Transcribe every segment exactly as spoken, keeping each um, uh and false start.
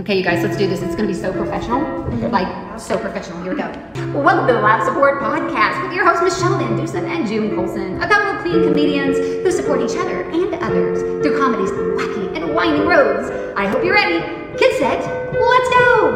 Okay, you guys, let's do this. It's going to be so professional. Like, so professional. Here we go. Well, welcome to the Laugh Support Podcast with your hosts, Michelle Van Dusen and June Colson, a couple of clean comedians who support each other and others through comedy's wacky and winding roads. I hope you're ready. Get set. Let's go.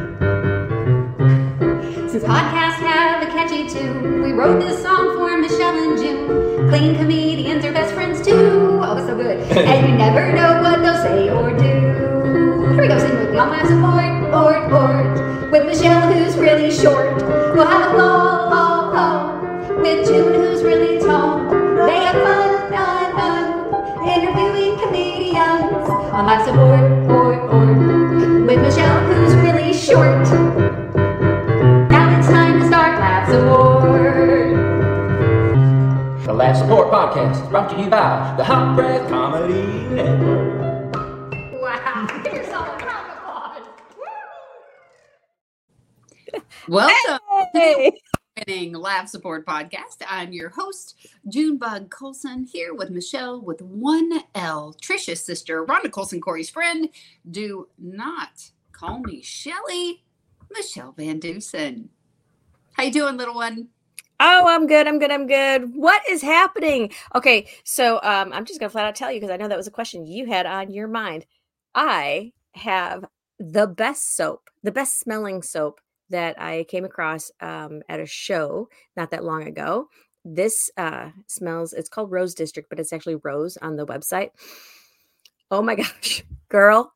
Since podcasts have a catchy tune, we wrote this song for Michelle and June. Clean comedians are best friends too. Oh, it's so good. And you never know what they'll say or do. Here we go, sing with me on Laugh Support, ort, ort. With Michelle, who's really short. We'll have a ball, ball, ball. With June, who's really tall. They have fun, fun, fun. Interviewing comedians on Laugh Support, ort, ort. With Michelle, who's really short. Now it's time to start Laugh Support. The Laugh Support Podcast is brought to you by the Hot Breath Comedy Network. Wow, give yourself a round of applause. Welcome Hey. to the winning Laugh Support Podcast. I'm your host, Junebug Colson, here with Michelle with one L, Trisha's sister, Rhonda Colson, Corey's friend. Do not call me Shelly, Michelle Van Dusen. How you doing, little one? Oh, I'm good. I'm good. I'm good. What is happening? Okay, so um, I'm just gonna flat out tell you because I know that was a question you had on your mind. I have the best soap, the best smelling soap that I came across um, at a show not that long ago. This uh, smells. It's called Rose District, but it's actually Rose on the website. Oh my gosh, girl.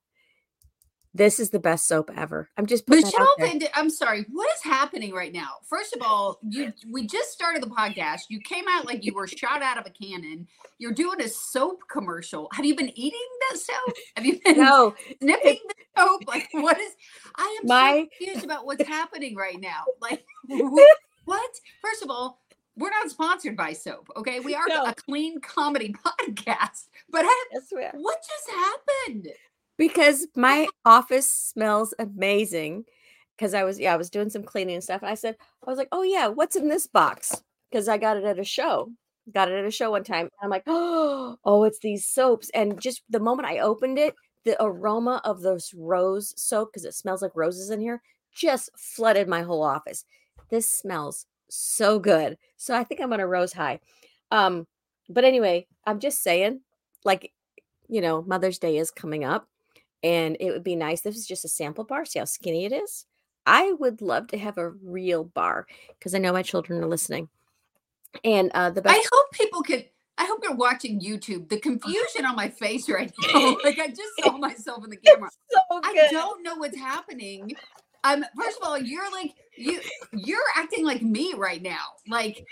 This is the best soap ever. I'm just putting that out Michelle there. Van Du- I'm sorry, what is happening right now? First of all, you we just started the podcast. You came out like you were shot out of a cannon. You're doing a soap commercial. Have you been eating that soap? Have you been No, sniffing the soap? Like, what is? I am My- so confused about what's happening right now. Like, what? First of all, we're not sponsored by soap. Okay, we are No. a clean comedy podcast. But I, I swear. what just happened? Because my office smells amazing. Because I was, yeah, I was doing some cleaning and stuff. And I said, I was like, oh, yeah, what's in this box? Because I got it at a show. Got it at a show one time. And I'm like, oh, oh, it's these soaps. And just the moment I opened it, the aroma of this rose soap, because it smells like roses in here, just flooded my whole office. This smells so good. So I think I'm on a rose high. Um, but anyway, I'm just saying, like, you know, Mother's Day is coming up. And it would be nice. This is just a sample bar. See how skinny it is? I would love to have a real bar because I know my children are listening. And uh, the best. I hope people could. I hope you're watching YouTube. The confusion on my face right now. Like I just saw myself in the camera. So I good. don't know what's happening. Um, first of all, you're like you. You're acting like me right now. Like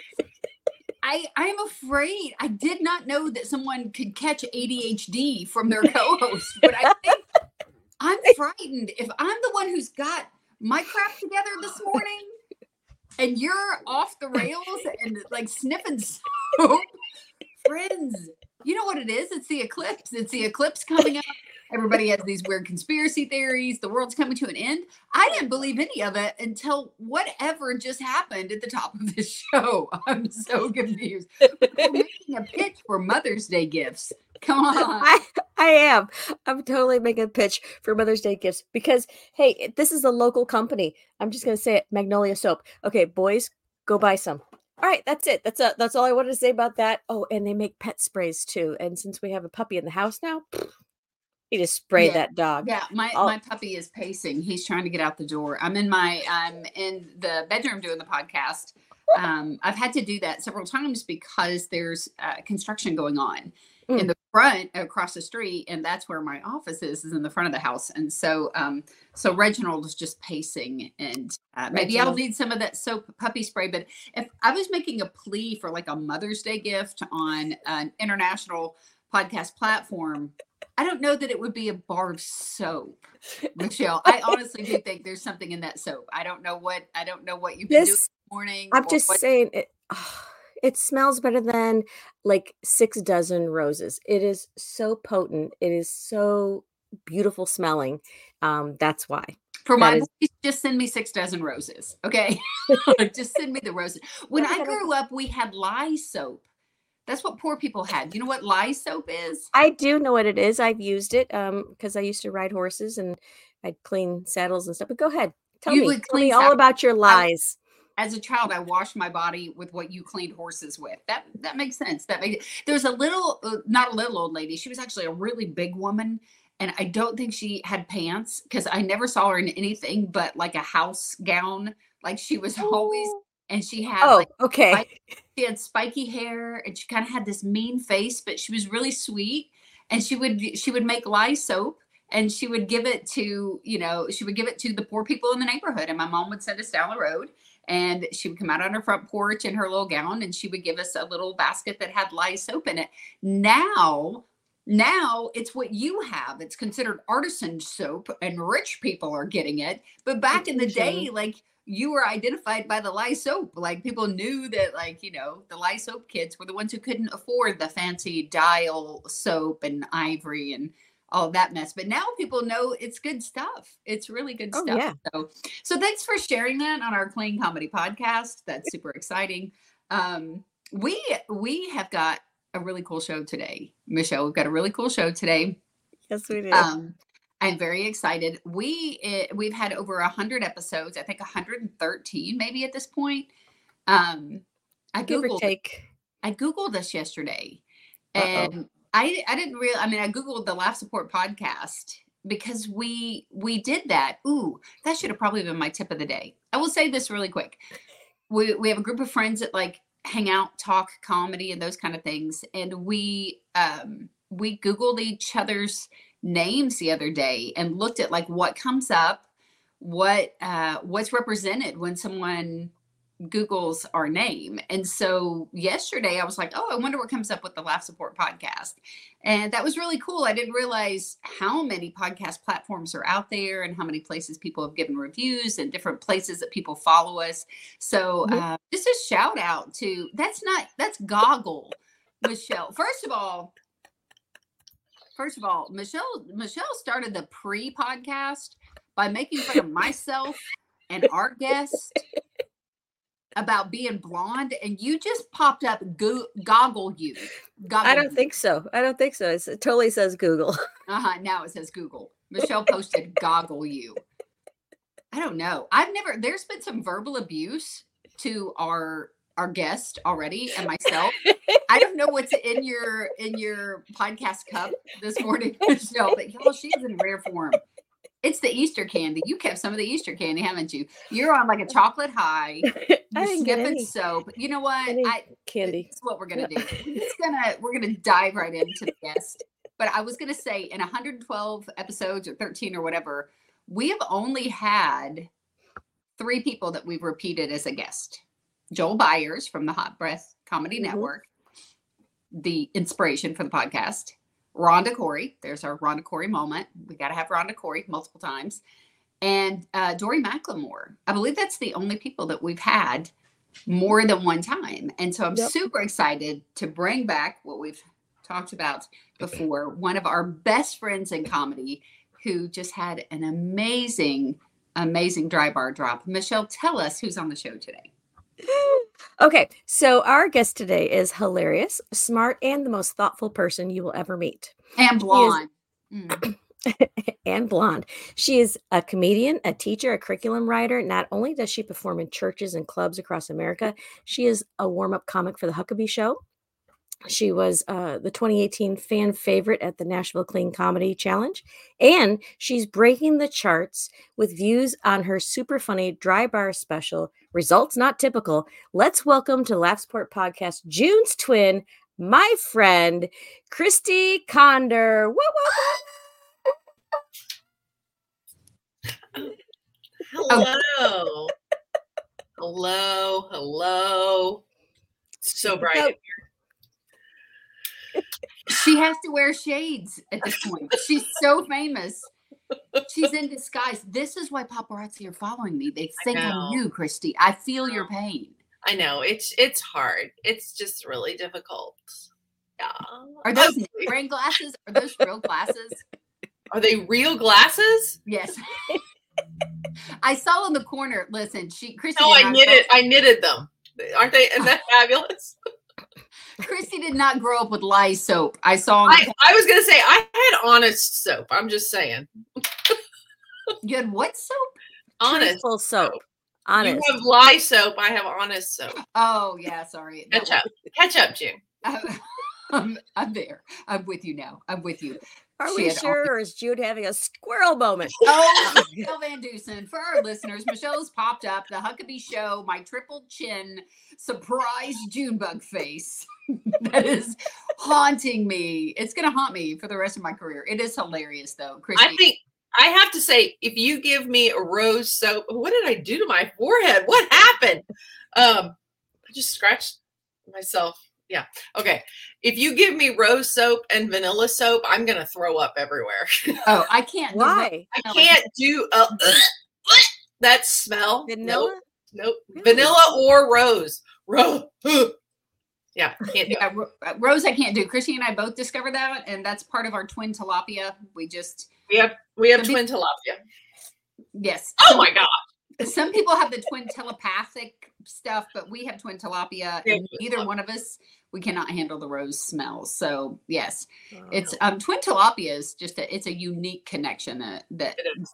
I. I'm afraid. I did not know that someone could catch A D H D from their co-host. But I think I'm frightened. If I'm the one who's got my crap together this morning, and you're off the rails and like sniffing soap. Friends, you know what it is? It's the eclipse. It's the eclipse coming up. Everybody has these weird conspiracy theories. The world's coming to an end. I didn't believe any of it until whatever just happened at the top of this show. I'm so confused. We're making a pitch for Mother's Day gifts. Come on. I, I am. I'm totally making a pitch for Mother's Day gifts because, hey, this is a local company. I'm just going to say it, Magnolia Soap. Okay, boys, go buy some. All right, that's it. That's a, that's all I wanted to say about that. Oh, and they make pet sprays too. And since we have a puppy in the house now, you just spray Yeah. that dog. Yeah, my, I'll- my puppy is pacing. He's trying to get out the door. I'm in my I'm in the bedroom doing the podcast. Um, I've had to do that several times because there's uh, construction going on Mm. in the front across the street, and that's where my office is, is in the front of the house. And so, um, so Reginald is just pacing, and uh, maybe I'll Reginald. need some of that soap puppy spray. But if I was making a plea for like a Mother's Day gift on an international podcast platform, I don't know that it would be a bar of soap, Michelle. I honestly do think there's something in that soap. I don't know what I don't know what you've been doing This, this morning. I'm or just what- saying it. oh, it smells better than like six dozen roses. It is so potent. It is so beautiful smelling. Um, that's why. for that my is- boys, just send me six dozen roses, okay? Just send me the roses. When I grew up, we had lye soap. That's what poor people had. You know what lye soap is? I do know what it is. I've used it um because I used to ride horses and I'd clean saddles and stuff. But go ahead. Tell You me. would Tell me clean all saddles. about your lies. As a child, I washed my body with what you cleaned horses with. That that makes sense. That makes there's a little, uh, not a little old lady. She was actually a really big woman, and I don't think she had pants because I never saw her in anything but like a house gown. Like she was always, and she had Oh, like okay. spike- she had spiky hair, and she kind of had this mean face, but she was really sweet. And she would she would make lye soap. And she would give it to, you know, she would give it to the poor people in the neighborhood. And my mom would send us down the road and she would come out on her front porch in her little gown and she would give us a little basket that had lye soap in it. Now, now it's what you have. It's considered artisan soap and rich people are getting it. But back in the day, like you were identified by the lye soap. Like people knew that, like, you know, the lye soap kids were the ones who couldn't afford the fancy Dial soap and Ivory and all of that mess. But now people know it's good stuff. It's really good Oh, stuff. yeah. So, so thanks for sharing that on our Clean Comedy podcast. That's super exciting. Um, we we have got a really cool show today, Michelle. We've got a really cool show today. Yes, we do. Um, I'm very excited. We it, we've had over a hundred episodes. I think one hundred thirteen maybe at this point. Um, I Give or googled take. I googled this yesterday, Uh-oh. and I I didn't really. I mean, I googled the Laugh Support podcast because we we did that. Ooh, that should have probably been my tip of the day. I will say this really quick. We we have a group of friends that like hang out, talk comedy, and those kind of things. And we um we googled each other's names the other day and looked at like what comes up, what uh what's represented when someone Google's our name. And so yesterday I was like, oh, I wonder what comes up with the Laugh Support podcast. And that was really cool. I didn't realize how many podcast platforms are out there and how many places people have given reviews and different places that people follow us. So Mhm. uh, just a shout out to, that's not, that's Goggle, Michelle. First of all, first of all, Michelle, Michelle started the pre-podcast by making fun of myself and our guest about being blonde, and you just popped up go- goggle you. Goggle I don't you. think so. I don't think so. It's, it totally says Google. Uh-huh. Now it says Google. Michelle posted goggle you. I don't know. I've never, there's been some verbal abuse to our our guest already and myself. I don't know what's in your in your podcast cup this morning, Michelle, but y'all, she's in rare form. It's the Easter candy. You kept some of the Easter candy, haven't you? You're on like a chocolate high. I You're didn't get sniffing any, soap. You know what? any I candy. This is what we're gonna do. We're just gonna we're gonna dive right into the guest. But I was gonna say in one hundred twelve episodes or thirteen or whatever, we have only had three people that we've repeated as a guest. Joel Byers from the Hot Breath Comedy Mhm. Network, the inspiration for the podcast. Rhonda Corey, there's our Rhonda Corey moment. We got to have Rhonda Corey multiple times. And uh, Dory McLemore. I believe that's the only people that we've had more than one time. And so I'm Yep. super excited to bring back what we've talked about before. One of our best friends in comedy who just had an amazing, amazing dry bar drop. Michelle, tell us who's on the show today. Okay, so our guest today is hilarious, smart, and the most thoughtful person you will ever meet. And blonde. Mm. And blonde. She is a comedian, a teacher, a curriculum writer. Not only does she perform in churches and clubs across America, she is a warm-up comic for the Huckabee Show. She was uh, the twenty eighteen fan favorite at the Nashville Clean Comedy Challenge. And she's breaking the charts with views on her super funny dry bar special, Results Not Typical. Let's welcome to Laugh Support Podcast, June's twin, my friend, Christy Condor. Woo, woo, woo. Hello. hello. Hello. So bright. So- She has to wear shades at this point. She's so famous. She's in disguise. This is why paparazzi are following me. They think know. I'm you, Christy. I feel your pain. I know. It's it's hard. It's just really difficult. Yeah. Are those Ugly. wearing glasses? Are those real glasses? Are they real glasses? Yes. I saw in the corner. Listen, she Christy. No, and I knitted I knitted them. Aren't they? Isn't that fabulous? Christy did not grow up with lye soap. I saw. I, I was gonna say I had Honest soap. I'm just saying. You had what soap? Honest Truthful soap. Honest. You have lye soap. I have Honest soap. Oh yeah, sorry. That Catch up. Catch up, June. was- I'm, I'm there. I'm with you now. I'm with you. Are She we had sure, or is Jude having a squirrel moment? Oh, Michelle Van Dusen. For our listeners, Michelle's popped up, the Huckabee Show, my triple chin, surprise Junebug face. That is haunting me. It's going to haunt me for the rest of my career. It is hilarious, though. Christy. I think I have to say, if you give me a rose soap, what did I do to my forehead? What happened? Um, I just scratched myself. Yeah. Okay. If you give me rose soap and vanilla soap, I'm gonna throw up everywhere. Oh, I can't. do Why? I No, can't do uh, that smell. Vanilla? Nope. nope. Really? Vanilla or rose. Rose. Yeah, can't do it. Yeah, Ro- uh, Rose, I can't do. Christy and I both discovered that, and that's part of our twin tilapia. We just We have we have Some twin tilapia. yes. Oh Some- my god. Some people have the twin telepathic stuff, but we have twin tilapia, Yeah, and neither one of us we cannot handle the rose smells. So yes, Oh. it's um twin tilapia is just a it's a unique connection that that It is.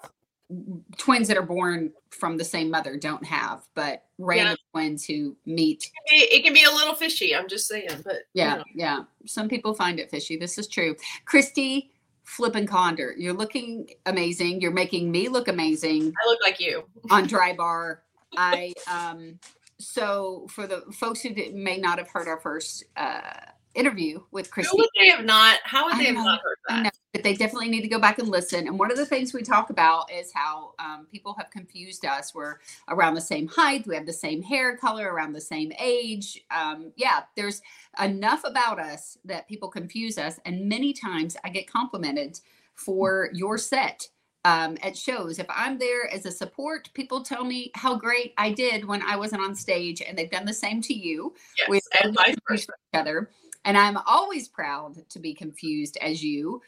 twins that are born from the same mother don't have, but random twins who meet. It, it can be a little fishy. I'm just saying, but you Yeah, know. yeah. Some people find it fishy. This is true. Christy Flippin' Condor, you're looking amazing. You're making me look amazing I look like you. on Dry Bar. I um so for the folks who did, may not have heard our first uh interview with How Christy, would they have not? How would I they have know, not heard I that? know, but they definitely need to go back and listen. And one of the things we talk about is how um, people have confused us. We're around the same height, we have the same hair color, around the same age. Um, yeah, there's enough about us that people confuse us. And many times I get complimented for your set um, at shows. If I'm there as a support, people tell me how great I did when I wasn't on stage, and they've done the same to you. Yes, We and vice versa. each other. And I'm always proud to be confused as you,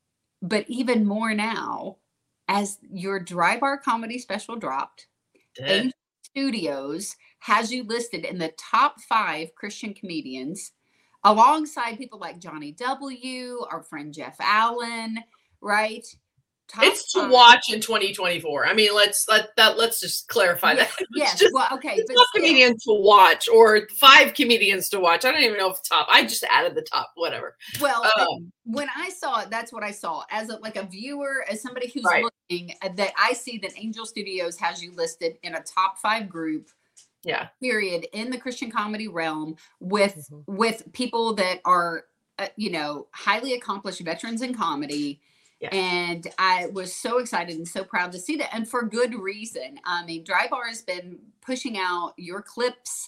but even more now as your Dry Bar comedy special dropped. Angel Studios has you listed in the top five Christian comedians alongside people like Johnny W., our friend Jeff Allen, right? Top It's to five. watch in twenty twenty-four. I mean, let's let that let's just clarify Yes, that. It's yes. just Well, okay, it's but not still. comedians to watch or five comedians to watch. I don't even know if top. I just added the top, whatever. Well, Um, when I saw it, that's what I saw as a, like a viewer, as somebody who's Right. looking at that. I see that Angel Studios has you listed in a top five group, Yeah. period, in the Christian comedy realm with Mhm. with people that are, uh, you know, highly accomplished veterans in comedy. Yeah. And I was so excited and so proud to see that, and for good reason. I mean, Dry Bar has been pushing out your clips.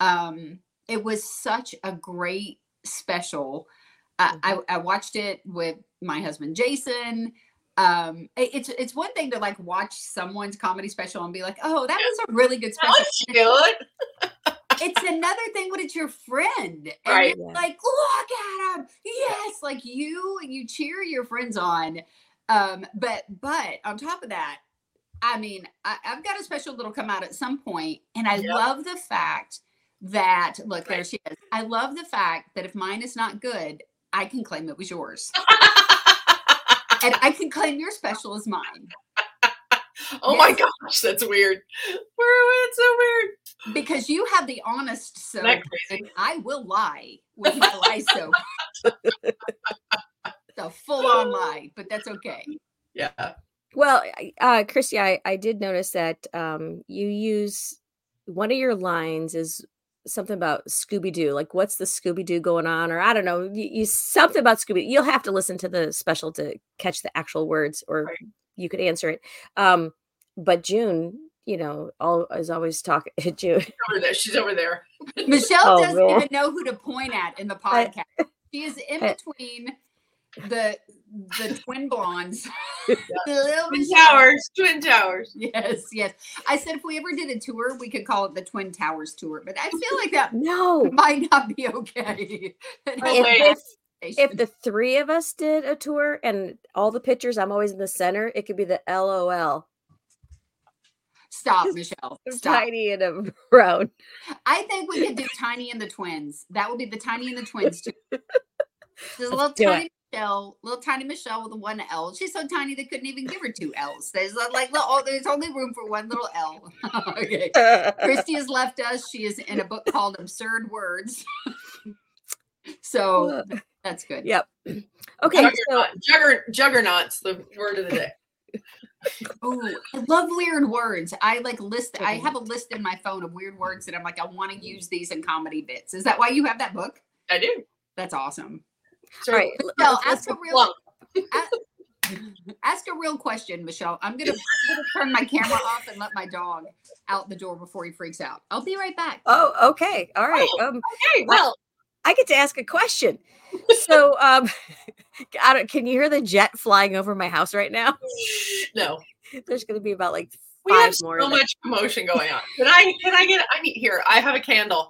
Um, it was such a great special. Uh, I, I watched it with my husband Jason. Um, it- it's it's one thing to like watch someone's comedy special and be like, "Oh, that was a really good That special." was good. It's another thing when it's your friend, and Right. you're like, "Look at him, yes!" Like you, you cheer your friends on. Um, but but on top of that, I mean, I, I've got a special that'll come out at some point, and I Yep. love the fact that look, there Right. she is. I love the fact that if mine is not good, I can claim it was yours, and I can claim your special as mine Oh my Yes. gosh, that's weird. We're, it's so weird. because you have the honest soap, Isn't that crazy? and I will lie with my lie soap. The full-on lie, but that's okay. Yeah. Well, I- uh, Christy, I, I did notice that um, you use one of your lines is something about Scooby Doo. Like, what's the Scooby Doo going on? Or I don't know, you, you something about Scooby. You'll have to listen to the special to catch the actual words, or Right. you could answer it. Um, but June, you know, all is always talking. June, Over there. She's over there. Michelle Oh, doesn't man. even know who to point at in the I- podcast. She is in I- between the the twin blondes. The little Twin Michelle. Towers. Twin Towers. Yes, yes. I said if we ever did a tour, we could call it the Twin Towers tour, but I feel like that no. might not be okay. Oh, wait. If, if if the three of us did a tour and all the pictures, I'm always in the center, it could be the L O L. Stop, Michelle. I'm Stop. tiny and I'm brown. I think we could do Tiny and the Twins. That would be the Tiny and the Twins too. There's a little do tiny Michelle, little tiny Michelle with a one L. She's so tiny they couldn't even give her two L's. There's like little, oh, there's only room for one little L. Okay. Christy has left us. She is in a book called Absurd Words. So that's good. Yep. Okay. So, Juggernaut, jugger, juggernaut's the word of the day. Oh, I love weird words. I like list. I have a list in my phone of weird words that I'm like, I want to use these in comedy bits. Is that why you have that book? I do. That's awesome. So, all right. Michelle, let's- ask a let's real plunk. ask, ask a real question, Michelle. I'm gonna, I'm gonna turn my camera off and let my dog out the door before he freaks out. I'll be right back. Oh, okay. All right. Oh. Um, Okay, well, I get to ask a question. So, um, I don't, can you hear the jet flying over my house right now? no. There's going to be about like We five have so more. of them. much commotion going on. Can I? Can I get? I need here. I have a candle.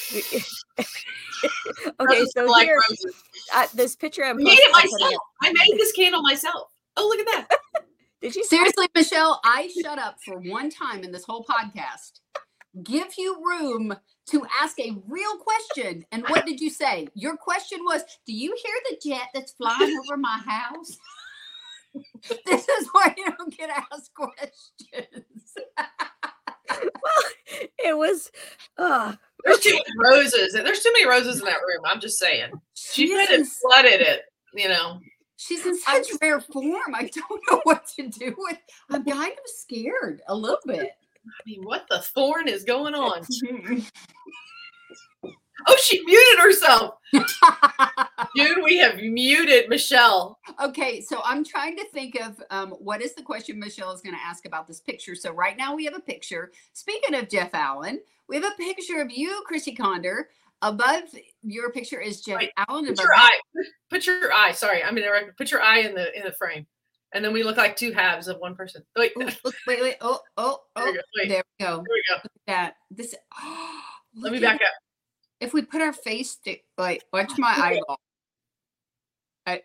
Okay, Roses so like here, roses. uh, this picture I'm I made it posting- I'm putting myself. I made this candle myself. Oh, look at that. up- Did you see? Seriously, Michelle, I shut up for one time in this whole podcast. Give you room to ask a real question. And what did you say? Your question was, do you hear the jet that's flying over my house? This is why you don't get asked questions. Well, it was. Uh, There's too many roses. There's too many roses in that room. I'm just saying. She She's said in, it flooded it. You know. she's in such rare form. I don't know what to do with. I'm kind of scared a little bit. I mean, what the thorn is going on? Oh, she muted herself. Dude, we have muted Michelle. Okay, so I'm trying to think of um, what is the question Michelle is going to ask about this picture. So right now we have a picture. Speaking of Jeff Allen, we have a picture of you, Chrissy Conder. Above your picture is Jeff Wait, Allen. Put Above your that- eye. Put your eye. Sorry, I'm interrupting. Put your eye in the in the frame, and then we look like two halves of one person. Wait, Ooh, look, wait, wait. Oh, oh, there oh. we go. Wait, There we go. there we go. Look at that. This. Oh, Let me look at- back up. If we put our face, to, like, watch my eyeball. I,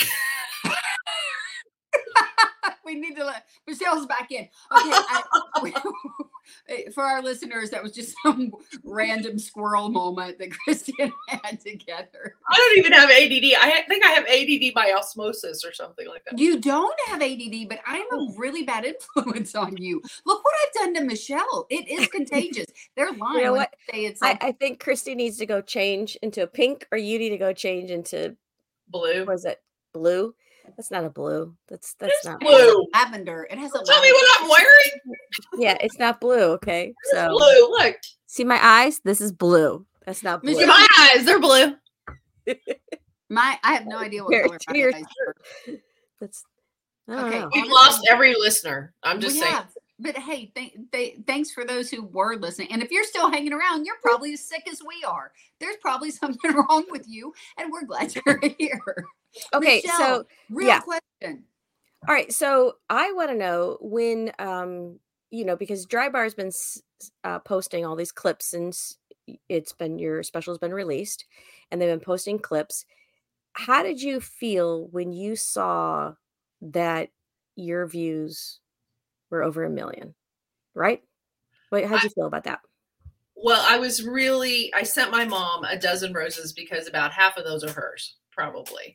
we need to let Michelle's back in. Okay, I, we, for our listeners, that was just some random squirrel moment that Christy and I had together. I don't even have A D D. I ha- think I have A D D by osmosis or something like that. You don't have A D D, but I'm a really bad influence on you. Look what I've done to Michelle. It is contagious. They're lying You know when what? they say it's I, like, I think Christy needs to go change into a pink, or you need to go change into Blue. what is it? Blue? That's not a blue. That's that's It's not blue. lavender. It has a Tell me lavender. what I'm wearing. Yeah, it's not blue. Okay, It's so blue. Look. see my eyes. This is blue. That's not blue. Michelle- My eyes, they're blue. My, I have no idea what Here, color my cheers. eyes are. That's I don't Okay. know. We've lost every listener. I'm just We saying. have. But hey, th- th- thanks for those who were listening. And if you're still hanging around, you're probably as sick as we are. There's probably something wrong with you, and we're glad you're here. Okay, Michelle, so real yeah. question. all right, so I want to know when, um, you know, because Dry Bar's been s- uh, posting all these clips since it's been your special's been released, and they've been posting clips. How did you feel when you saw that your views were over a million? Right? Wait, how'd you feel about that? Well, I was really, I sent my mom a dozen roses because about half of those are hers, probably.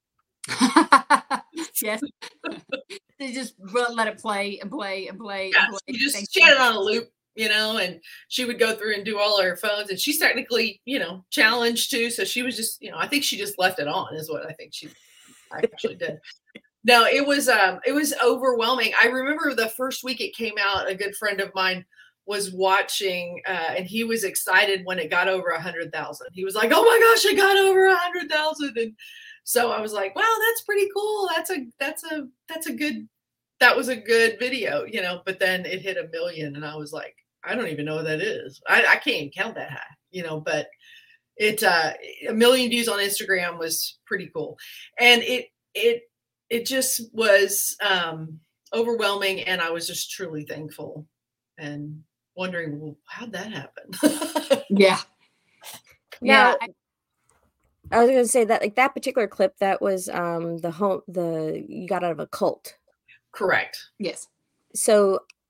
Yes. They just will let it play and play and play. Yeah, and play. she just Thank she you. had it on a loop, you know, and she would go through and do all her phones, and she's technically, you know, challenged too. So she was just, you know, I think she just left it on, is what I think she actually did. No, it was um, it was overwhelming. I remember the first week it came out, a good friend of mine was watching, uh, and he was excited when it got over a hundred thousand. He was like, "Oh my gosh, it got over a hundred thousand!" And so I was like, "Wow, that's pretty cool. That's a that's a that's a good that was a good video, you know." But then it hit a million, and I was like, "I don't even know what that is. I, I can't even count that high, you know." But it uh, a million views on Instagram was pretty cool, and it it it just was um, overwhelming, and I was just truly thankful and wondering, well, how'd that happen? Yeah. Now, Yeah. I- I was going to say that like that particular clip that was um the home the you got out of a cult. Correct. yes. So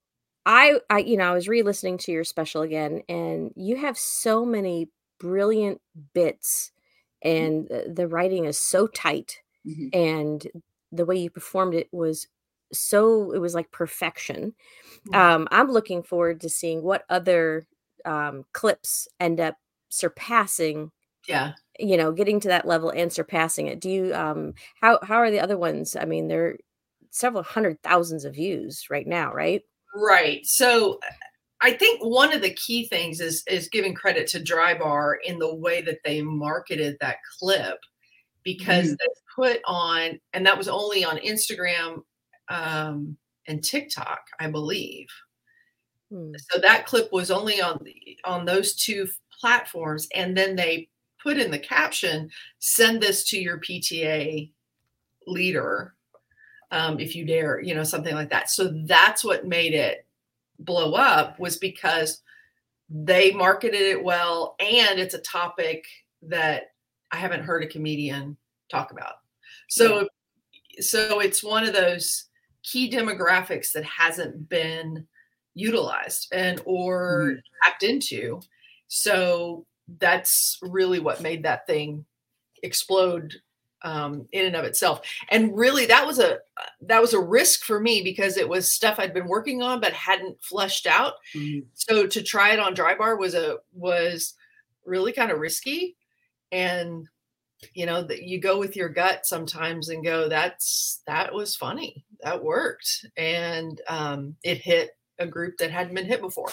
I, I, you know, I was re-listening to your special again, and you have so many brilliant bits, and the, the writing is so tight, Mhm. and the way you performed it was so, it was like perfection. Mhm. Um, I'm looking forward to seeing what other um, clips end up surpassing, Yeah. you know, getting to that level and surpassing it. Do you, um, how, how are the other ones? I mean, they're several hundred thousands of views right now, right? Right. So I think one of the key things is is giving credit to Dry Bar in the way that they marketed that clip, because Mhm. they put on, and that was only on Instagram um, and TikTok, I believe. Hmm. So that clip was only on the, on those two platforms, and then they put in the caption, "Send this to your P T A leader um, if you dare," you know, something like that. So that's what made it blow up, was because they marketed it well, and it's a topic that I haven't heard a comedian talk about. So, so it's one of those key demographics that hasn't been utilized and or Mhm. tapped into. So that's really what made that thing explode um, in and of itself. And really, that was a that was a risk for me, because it was stuff I'd been working on but hadn't fleshed out. Mhm. So to try it on Dry Bar was a was really kind of risky. And you know that you go with your gut sometimes and go, that's that was funny, that worked, and um, it hit a group that hadn't been hit before.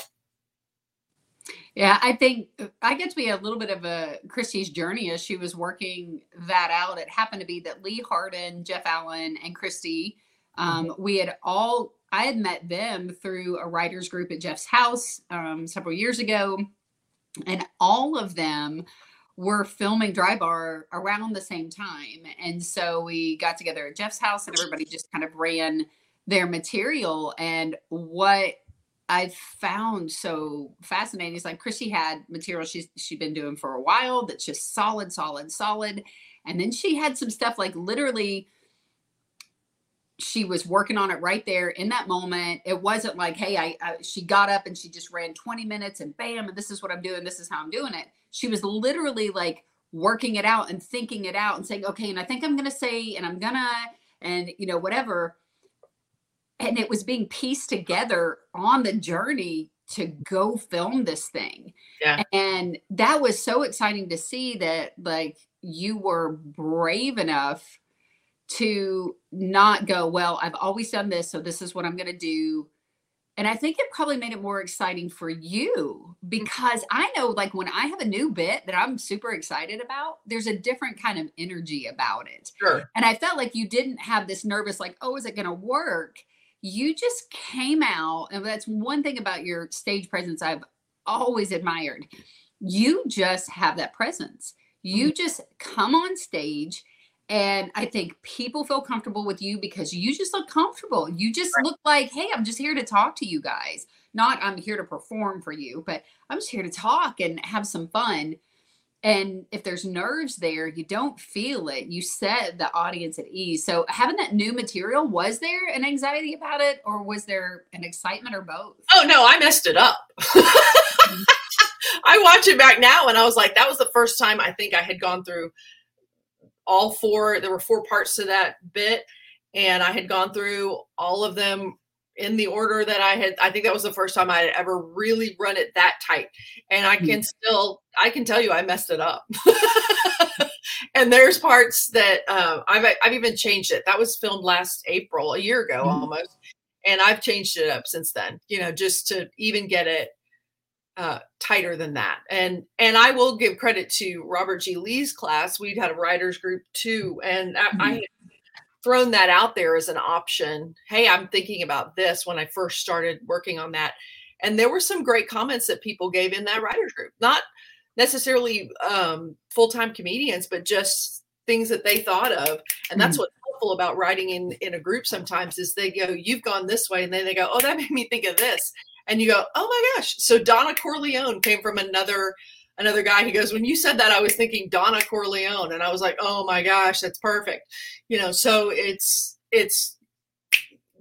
Yeah, I think I get to be a little bit of a Christy's journey as she was working that out. It happened to be that Lee Harden, Jeff Allen, and Christy, um, we had all, I had met them through a writers group at Jeff's house um, several years ago. And all of them were filming Dry Bar around the same time. And so we got together at Jeff's house, and everybody just kind of ran their material. And what I found so fascinating is, like, Chrissy had material she's she'd been doing for a while that's just solid, solid, solid. And then she had some stuff, like, literally she was working on it right there in that moment. It wasn't like, hey, I, I she got up and she just ran twenty minutes and bam, and this is what I'm doing, this is how I'm doing it. She was literally like working it out and thinking it out and saying, okay, and I think I'm gonna say, and I'm gonna, and you know, whatever. And it was being pieced together on the journey to go film this thing. Yeah. And that was so exciting to see that, like, you were brave enough to not go, well, I've always done this, so this is what I'm going to do. And I think it probably made it more exciting for you, because I know, like, when I have a new bit that I'm super excited about, there's a different kind of energy about it. Sure. And I felt like you didn't have this nervous, like, oh, is it going to work? You just came out. And that's one thing about your stage presence I've always admired. You just have that presence. You Mhm. just come on stage. And I think people feel comfortable with you because you just look comfortable. You just Right. look like, hey, I'm just here to talk to you guys. Not I'm here to perform for you, but I'm just here to talk and have some fun. And if there's nerves there, you don't feel it. You set the audience at ease. So having that new material, was there an anxiety about it, or was there an excitement, or both? Oh no, I messed it up. I watch it back now and I was like, that was the first time I think I had gone through all four. There were four parts to that bit, and I had gone through all of them in the order that I had. I think that was the first time I had ever really run it that tight. And I can still, I can tell you I messed it up. And there's parts that uh, I've, I've even changed it. That was filmed last April, a year ago Mhm. almost. And I've changed it up since then, you know, just to even get it uh, tighter than that. And, and I will give credit to Robert G. Lee's class. We'd had a writers group too. And I, I had thrown that out there as an option. Hey, I'm thinking about this when I first started working on that. And there were some great comments that people gave in that writers group, not necessarily um, full-time comedians, but just things that they thought of. And that's Mhm. what's helpful about writing in, in a group sometimes, is they go, you've gone this way. And then they go, oh, that made me think of this. And you go, oh my gosh. So Donna Corleone came from another, another guy. He goes, when you said that, I was thinking Donna Corleone. And I was like, oh my gosh, that's perfect. You know, so it's, it's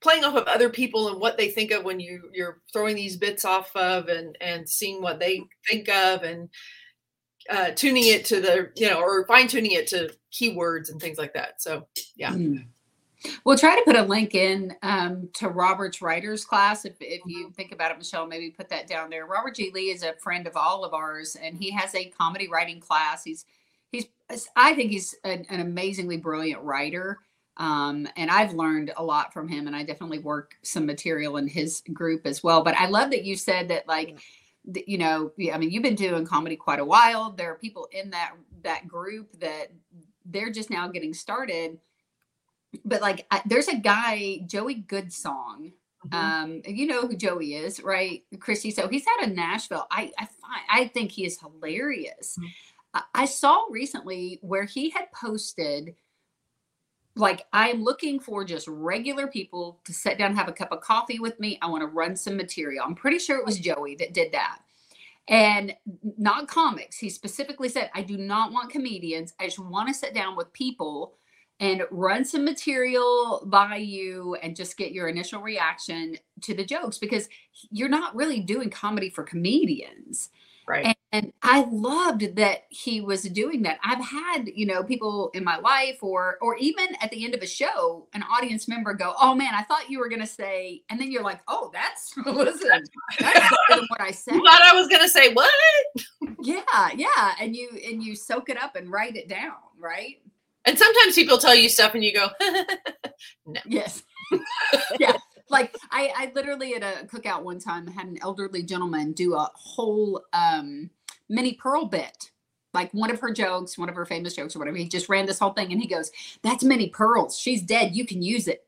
playing off of other people and what they think of when you you're throwing these bits off of, and and seeing what they think of, and uh, tuning it to the, you know, or fine tuning it to keywords and things like that. So yeah. Mm. We'll try to put a link in um, to Robert's writer's class. If, if you think about it, Michelle, maybe put that down there. Robert G. Lee is a friend of all of ours, and he has a comedy writing class. He's, he's, I think he's an, an amazingly brilliant writer. Um, and I've learned a lot from him, and I definitely work some material in his group as well. But I love that you said that, like, you know, I mean, you've been doing comedy quite a while. There are people in that, that group that they're just now getting started. But like, I, there's a guy, Joey Goodsong. Mm-hmm. Um, you know who Joey is, right, Christy? So he's out of Nashville. I I find, I think he is hilarious. Mm-hmm. I, I saw recently where he had posted, like, I am looking for just regular people to sit down, have a cup of coffee with me. I want to run some material. I'm pretty sure it was Joey that did that. And not comics. He specifically said, I do not want comedians. I just want to sit down with people and run some material by you and just get your initial reaction to the jokes, because you're not really doing comedy for comedians. Right. And, and I loved that he was doing that. I've had, you know, people in my life, or, or even at the end of a show, an audience member go, oh man, I thought you were going to say, and then you're like, oh, that's, listen, that's better than what I said. You thought I was going to say what? Yeah. Yeah. And you, and you soak it up and write it down. Right. And sometimes people tell you stuff and you go, no. Yes. Yeah. Like I, I literally at a cookout one time had an elderly gentleman do a whole um, Minnie Pearl bit, like one of her jokes, one of her famous jokes or whatever. He just ran this whole thing and he goes, that's Minnie Pearls. She's dead. You can use it.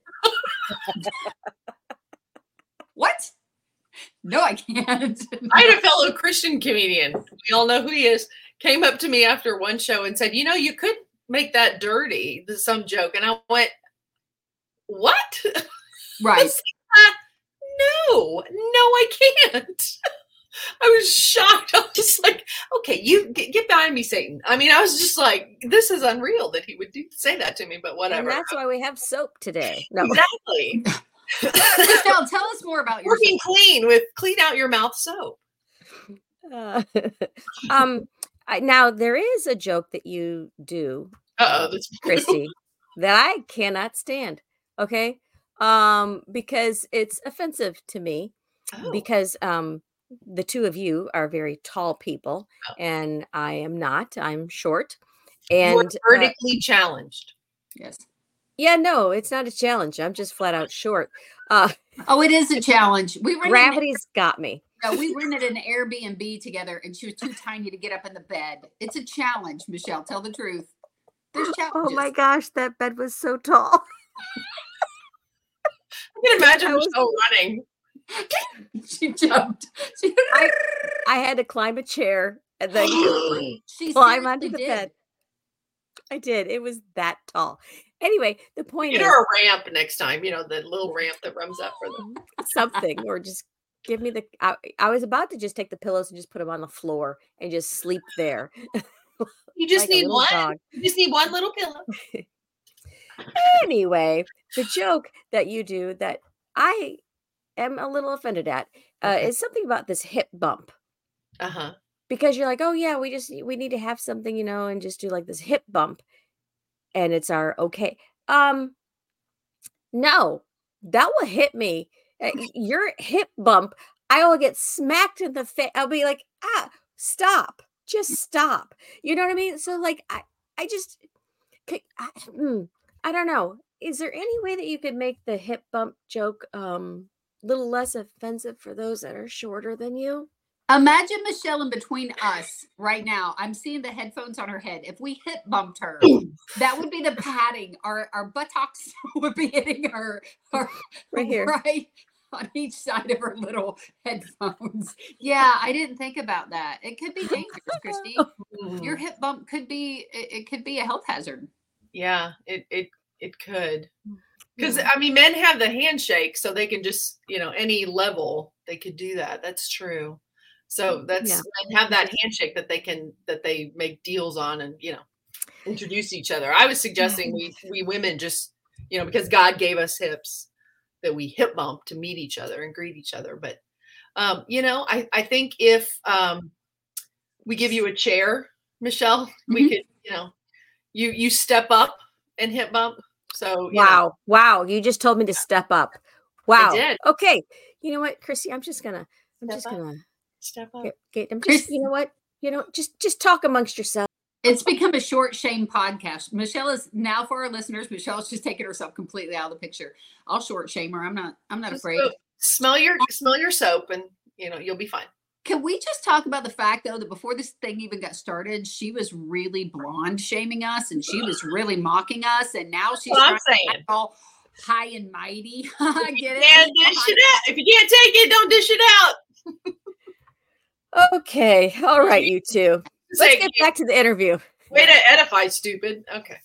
What? No, I can't. I had a fellow Christian comedian, we all know who he is, came up to me after one show and said, you know, you could make that dirty, some joke. And I went, what? Right. Like, no, no, I can't. I was shocked. I was just like, okay, you get, get behind me, Satan. I mean, I was just like, this is unreal that he would do, say that to me, but whatever. And that's why we have soap today. No. Exactly. Michelle, tell us more about your working clean with clean out your mouth soap. Uh, um, I, now there is a joke that you do, uh-oh, that's Christy, that I cannot stand. Okay, um, because it's offensive to me. Oh. Because um, the two of you are very tall people, oh. and I am not. I'm short, and You're vertically uh, challenged. Yes. Yeah, no, it's not a challenge. I'm just flat out short. Uh, oh, it is a challenge. We rented gravity's an, got me. No, we rented an Airbnb together, and she was too tiny to get up in the bed. It's a challenge, Michelle. Tell the truth. There's challenges. Oh my gosh, that bed was so tall. I can imagine was, Michelle running. She jumped. She, I, I had to climb a chair and then she climb onto the did. bed. I did. It was that tall. Anyway, the point Get is, her a ramp next time. You know, the little ramp that runs up for them. Something, or just give me the. I, I was about to just take the pillows and just put them on the floor and just sleep there. You just like need one. Dog. You just need one little pillow. Anyway, the joke that you do that I am a little offended at uh, okay. is something about this hip bump. Uh huh. Because you're like, oh yeah, we just we need to have something, you know, and just do like this hip bump, and it's our okay. Um, no, that will hit me. Uh, your hip bump, I will get smacked in the face. I'll be like, ah, stop, just stop. You know what I mean? So like, I, I just, I, I don't know. Is there any way that you could make the hip bump joke um a little less offensive for those that are shorter than you? Imagine Michelle in between us right now. I'm seeing the headphones on her head. If we hip bumped her, that would be the padding. Our our buttocks would be hitting her, her right here, right on each side of her little headphones. Yeah, I didn't think about that. It could be dangerous, Christy. Your hip bump could be it, it could be a health hazard. Yeah, it it it could. Because I mean, men have the handshake, so they can just, you know, any level they could do that. That's true. So that's yeah. and have that handshake that they can that they make deals on and, you know, introduce each other. I was suggesting we we women just, you know, because God gave us hips, that we hip bump to meet each other and greet each other. But um, you know, I, I think if um, we give you a chair, Michelle, mm-hmm. we could, you know, you you step up and hip bump. So you wow, know. wow, you just told me to step up. Wow. I did. Okay. You know what, Chrissy? I'm just gonna. I'm Step just up. gonna step up. Get, get, I'm just. You know what? You know, just just talk amongst yourselves. It's become a short shame podcast. Michelle is now, for our listeners, Michelle's just taking herself completely out of the picture. I'll short shame her. I'm not. I'm not Just afraid. go, smell your smell your soap, and you know you'll be fine. Can we just talk about the fact, though, that before this thing even got started, she was really blonde shaming us, and she was really mocking us, and now she's Well, I'm trying saying. to act all high and mighty. I get it. Can't dish it out. If you can't take it, don't dish it out. Okay. All right, you two. Let's Say, get back to the interview. Way to edify, stupid. Okay.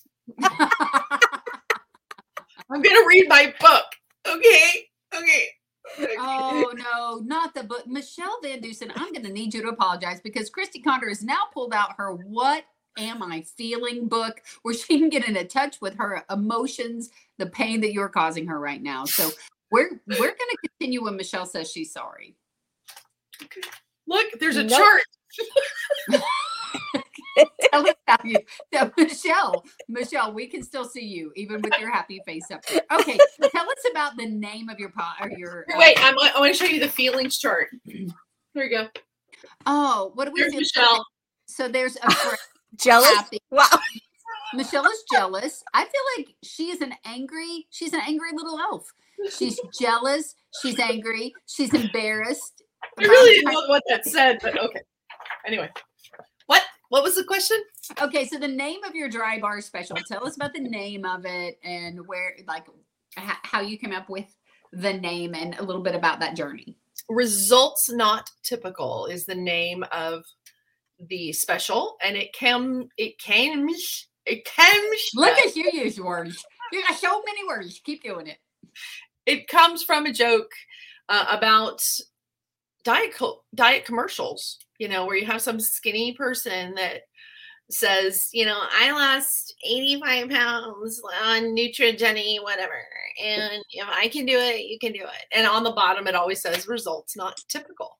I'm gonna read my book. Okay. Okay. Oh no, not the book. Michelle Van Dusen, I'm going to need you to apologize because Christy Condor has now pulled out her "What Am I Feeling" book, where she can get in touch with her emotions, the pain that you're causing her right now. So we're we're going to continue when Michelle says she's sorry. Okay. Look, there's a Nope. chart. Tell us how you, so Michelle, Michelle, we can still see you even with your happy face up there. Okay, tell us about the name of your pot or your. Uh, Wait, I'm, I want to show you the feelings chart. Here we go. Oh, what do we There's feel? Michelle. So there's a friend, Jealous? happy. Wow. Michelle is jealous. I feel like she is an angry. She's an angry little elf. She's jealous. She's angry. She's embarrassed. I really didn't know what that said, but okay. Anyway, what? What was the question? Okay, so the name of your dry bar special. Tell us about the name of it and where, like, h- how you came up with the name and a little bit about that journey. Results Not Typical is the name of the special, and it came. It came. It came. Look at you use words. You got so many words. Keep doing it. It comes from a joke uh, about diet co- diet commercials. You know, where you have some skinny person that says, you know, I lost eighty-five pounds on Neutrogena, whatever. And if I can do it, you can do it. And on the bottom, it always says results not typical.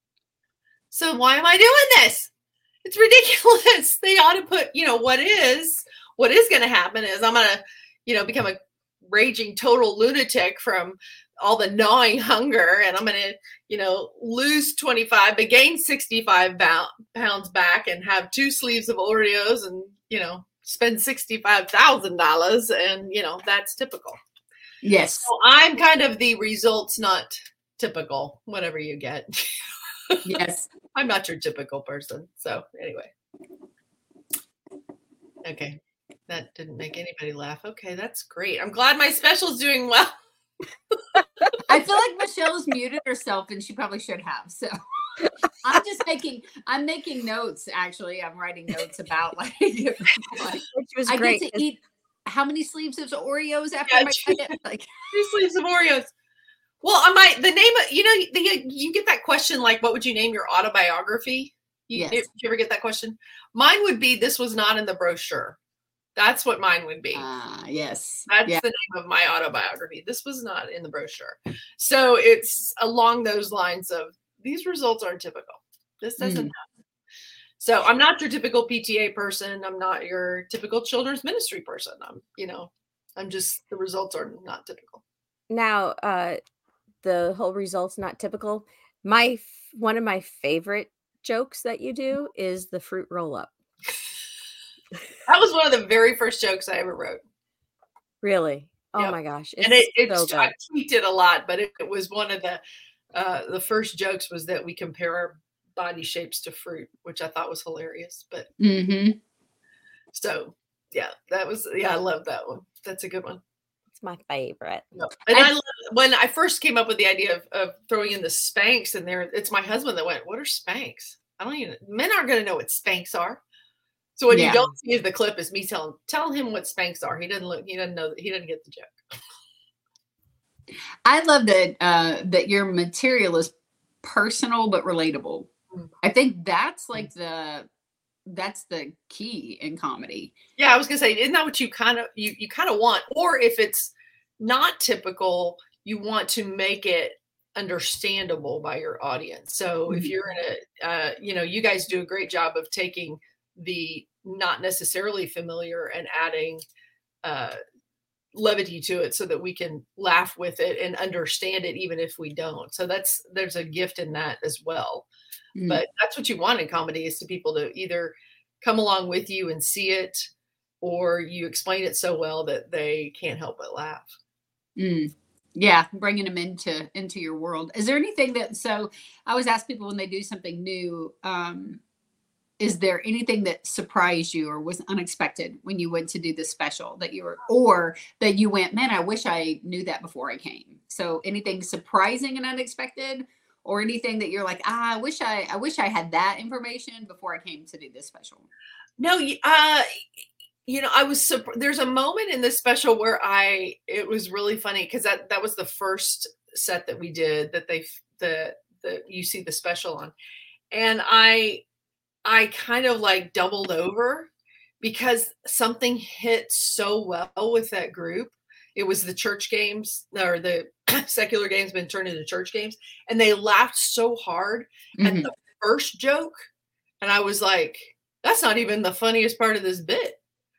So why am I doing this? It's ridiculous. They ought to put, you know, what is, what is going to happen is I'm going to, you know, become a raging total lunatic from all the gnawing hunger, and I'm going to, you know, lose twenty-five, but gain sixty-five pounds back and have two sleeves of Oreos and, you know, spend sixty-five thousand dollars. And, you know, that's typical. Yes. So I'm kind of the results not typical, whatever you get. Yes. I'm not your typical person. So anyway. Okay. That didn't make anybody laugh. Okay. That's great. I'm glad my special's doing well. I feel like Michelle's muted herself and she probably should have. So I'm just making, I'm making notes. Actually, I'm writing notes about like, like Which was I great. get to eat how many sleeves of Oreos after Yeah, my two- diet? Like, Two sleeves of Oreos. Well, I might, the name of, you know, the, you get that question, like, what would you name your autobiography? You, Yes. Did you ever get that question? Mine would be, this was not in the brochure. That's what mine would be. ah, yes. That's Yeah. the name of my autobiography. This was not in the brochure. So it's along those lines of, these results aren't typical. This doesn't Mm. happen. So I'm not your typical P T A person. I'm not your typical children's ministry person. I'm, you know, I'm just, the results are not typical. Now, uh, the whole results not typical. My f- one of my favorite jokes that you do is the fruit roll up. That was one of the very first jokes I ever wrote. Really? Oh Yep. my gosh! And it, it's, so good. I've tweaked it a lot, but it, it was one of the, uh, the first jokes was that we compare our body shapes to fruit, which I thought was hilarious. But Mm-hmm. so, yeah, that was, yeah, I love that one. That's a good one. It's my favorite. Yep. And I- I, love, when I first came up with the idea of, of throwing in the Spanx in there, it's my husband that went, what are Spanx? I don't even, men aren't going to know what Spanx are. So what Yeah. you don't see is the clip is me telling, tell him what Spanx are. He doesn't look, he doesn't know, he doesn't get the joke. I love that uh, that your material is personal but relatable. Mm. I think that's like the that's the key in comedy. Yeah, I was gonna say, isn't that what you kind of you you kind of want? Or if it's not typical, you want to make it understandable by your audience. So if you're in a, uh, you know, you guys do a great job of taking the not necessarily familiar and adding uh, levity to it so that we can laugh with it and understand it, even if we don't. So that's, there's a gift in that as well. Mm. But that's what you want in comedy, is to people to either come along with you and see it, or you explain it so well that they can't help but laugh. Mm. Yeah, bringing them into into your world. Is there anything that, so I always ask people when they do something new, um, is there anything that surprised you or was unexpected when you went to do this special that you were, or that you went, man, I wish I knew that before I came? So anything surprising and unexpected, or anything that you're like, ah, I wish I, I wish I had that information before I came to do this special? No, uh, you know, I was, there's a moment in this special where I, it was really funny because that, that was the first set that we did that they, the, the, you see the special on. And I, I kind of like doubled over because something hit so well with that group. It was the church games, or the secular games been turned into church games. And they laughed so hard mm-hmm. at the first joke. And I was like, that's not even the funniest part of this bit.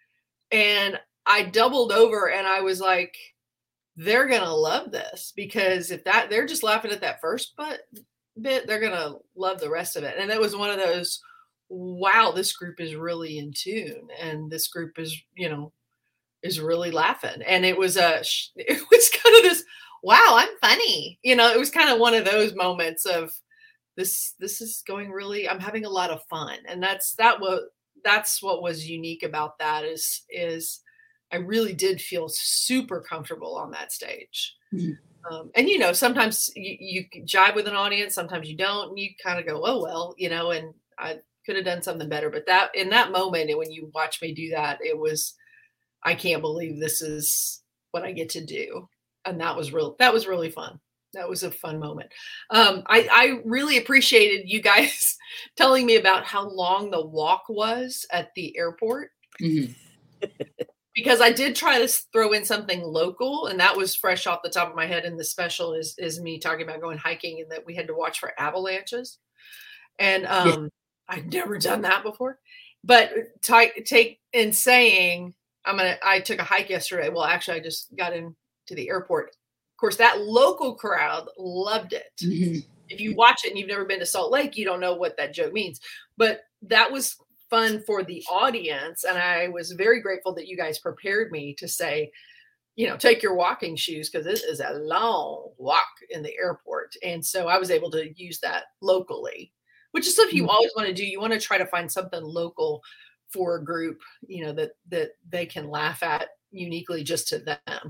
And I doubled over and I was like, they're going to love this, because if that, they're just laughing at that first but, bit, they're going to love the rest of it. And that was one of those, wow, this group is really in tune. And this group is, you know, is really laughing. And it was a, it was kind of this, wow, I'm funny. You know, it was kind of one of those moments of this, this is going really, I'm having a lot of fun. And that's, that was, that's what was unique about that is, is I really did feel super comfortable on that stage. Mm-hmm. Um, and, you know, sometimes you, you jive with an audience, sometimes you don't, and you kind of go, oh, well, you know, and I could have done something better. But that, in that moment, and when you watch me do that, it was, I can't believe this is what I get to do. And that was real, that was really fun. That was a fun moment. Um, I, I really appreciated you guys telling me about how long the walk was at the airport. Mm-hmm. Because I did try to throw in something local, and that was fresh off the top of my head. And the special is, is me talking about going hiking and that we had to watch for avalanches. And um, yeah. I'd never done that before. But t- take in saying, I'm gonna, I took a hike yesterday. Well, actually, I just got into the airport. Of course, that local crowd loved it. Mm-hmm. If you watch it and you've never been to Salt Lake, you don't know what that joke means. But that was fun for the audience. And I was very grateful that you guys prepared me to say, you know, take your walking shoes, because this is a long walk in the airport. And so I was able to use that locally, which is something you always want to do. You want to try to find something local for a group, you know, that, that they can laugh at uniquely just to them.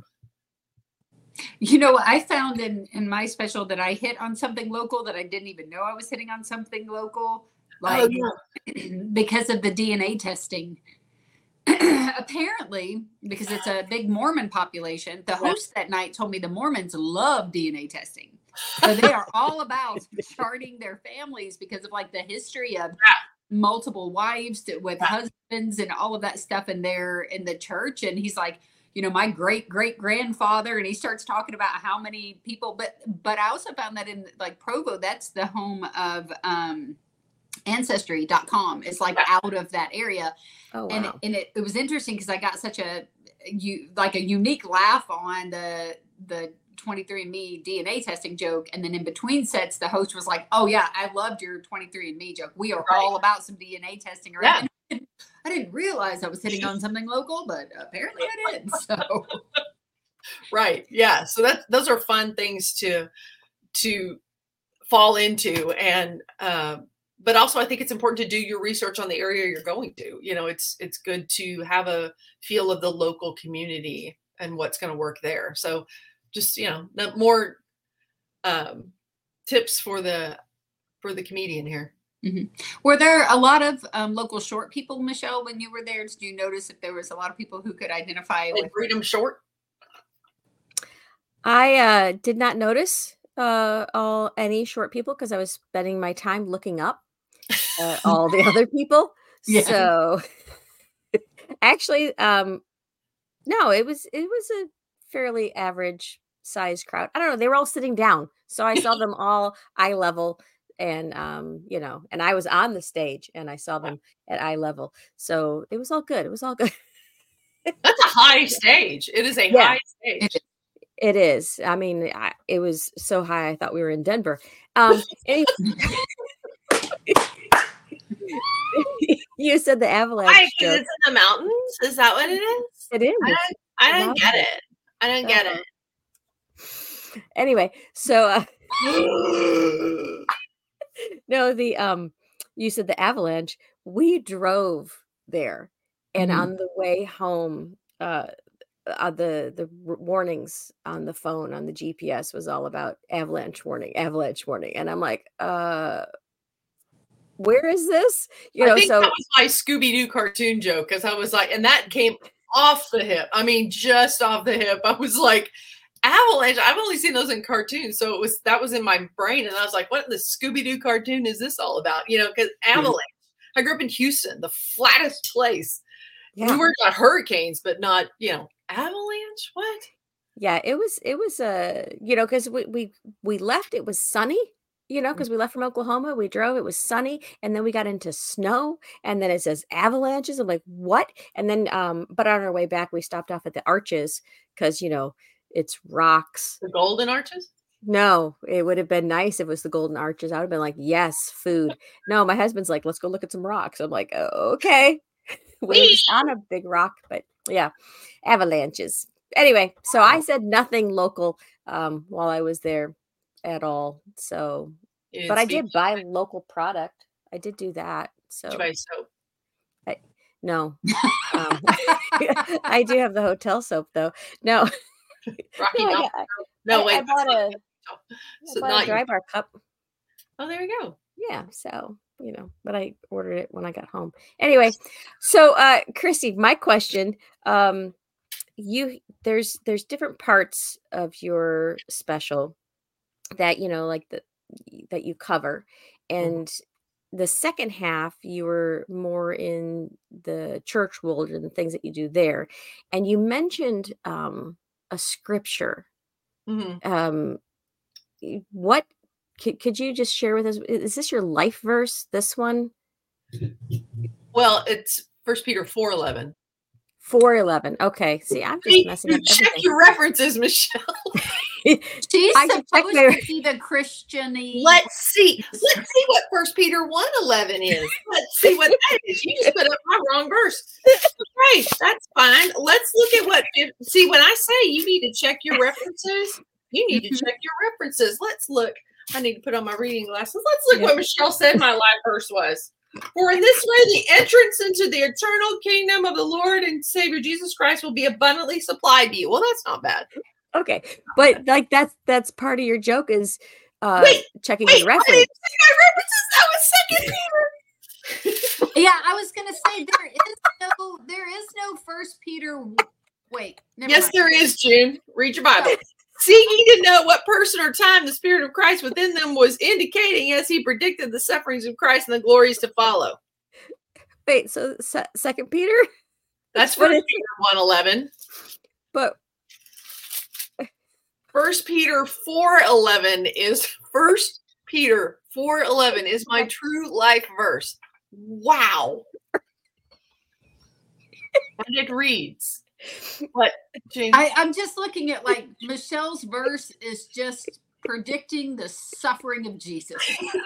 You know, I found in, in my special that I hit on something local that I didn't even know I was hitting on something local, like oh, yeah. because of the D N A testing. Apparently, because it's a big Mormon population, the host that night told me the Mormons love D N A testing. So they are all about charting their families because of like the history of multiple wives to, with husbands and all of that stuff in there in the church. And he's like, you know, my great great grandfather, and he starts talking about how many people, but but I also found that in like Provo, that's the home of um ancestry dot com. It's like out of that area. Oh, wow. And, and it, it was interesting because I got such a you like a unique laugh on the the twenty-three and me D N A testing joke. And then in between sets, the host was like, oh yeah, I loved your twenty-three and me joke. We are right. all about some D N A testing around. Yeah. I didn't realize I was hitting on something local, but apparently I did. So, right, yeah. So that those are fun things to to fall into, and uh, but also I think it's important to do your research on the area you're going to. You know, it's it's good to have a feel of the local community and what's going to work there. So, just you know, more um, tips for the for the comedian here. Mm-hmm. Were there a lot of um, local short people, Michelle, when you were there? Did you notice if there was a lot of people who could identify with Freedom Short? I uh, did not notice uh, all any short people because I was spending my time looking up uh, all the other people. Yeah. So actually, um, no, it was it was a fairly average sized crowd. I don't know. They were all sitting down. So I saw them all eye level and, um, you know, and I was on the stage and I saw them at eye level. So it was all good. It was all good. That's a high stage. It is a Yeah. high stage. It is. I mean, I, it was so high. I thought we were in Denver. Um, anyway, you said the avalanche Why? 'Cause joke. it's in the mountains? Is that what it is? It is. I don't, I don't Wow. get it. I don't get Uh-huh. it. Anyway, so uh, no, the um, you said the avalanche. We drove there, and Mhm. on the way home, uh, uh, the the r- warnings on the phone on the G P S was all about avalanche warning, avalanche warning, and I'm like, uh, where is this? You I know, think so that was my Scooby Doo cartoon joke because I was like, and that came off the hip. I mean, just off the hip. I was like, avalanche. I've only seen those in cartoons, so it was that was in my brain, and I was like, what in the Scooby Doo cartoon is this all about? You know, because avalanche. I grew up in Houston, the flattest place. yeah. We were got hurricanes, but not you know avalanche. What? Yeah, it was it was uh you know because we we we left it was sunny, you know, because we left from Oklahoma, we drove, it was sunny, and then we got into snow, and then it says avalanches. I'm like, what? And then um but on our way back we stopped off at the Arches because you know it's rocks. The Golden Arches? No, it would have been nice if it was the Golden Arches. I would have been like, yes, food. No, my husband's like, let's go look at some rocks. I'm like, oh, okay. We were just on a big rock, but yeah, avalanches. Anyway, so I said nothing local um, while I was there at all. So, You didn't but I speak- did buy local product. I did do that. Did you So buy soap? no, um, I do have the hotel soap though. No, Rocky no, I, Mountain. got- No, I- wait. I bought a, So I bought not a your- dry bar cup. Oh, there you go. Yeah, so you know, but I ordered it when I got home. Anyway, so uh Christy, my question, um you there's there's different parts of your special that you know like the that you cover, and the second half you were more in the church world and the things that you do there, and you mentioned um a scripture. Mhm. um y- what could, could you just share with us, i- is this your life verse, this one? Well, it's First Peter four eleven. four eleven. Okay, see, I'm just See, messing you up check everything. your references, Michelle. She's I can check supposed my- to be the Christian-y. Let's see. Let's see what First Peter one eleven is. Let's see what that is. You just put up my wrong verse. Okay, that's fine. Let's look at what. See, when I say you need to check your references, you need to check your references. Let's look. I need to put on my reading glasses. Let's look what Michelle said my life verse was. For in this way, the entrance into the eternal kingdom of the Lord and Savior Jesus Christ will be abundantly supplied to you. Well, that's not bad. Okay, but like that's that's part of your joke is uh Wait, checking Wait, your I reference. didn't see my references. That was Second Peter. Yeah, I was gonna say there is no there is no First Peter. Wait, never Yes, mind. there is, June. Read your Bible. See ye to know what person or time the Spirit of Christ within them was indicating as he predicted the sufferings of Christ and the glories to follow. Wait, so se- second Peter? That's What First is- Peter one eleven. But First Peter four eleven is First Peter four eleven is my true life verse. Wow. And it reads. What, Jane? I, I'm just looking at like Michelle's verse is just predicting the suffering of Jesus.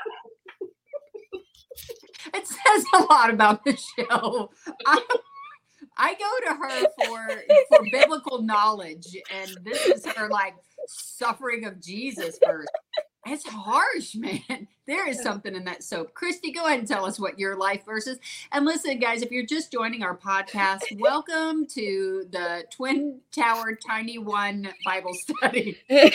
It says a lot about Michelle. I, I go to her for for biblical knowledge, and this is her like suffering of Jesus verse. It's harsh, man. There is something in that soap. Christy, go ahead and tell us what your life verse is. And listen, guys, if you're just joining our podcast, welcome to the Twin Tower Tiny One Bible Study.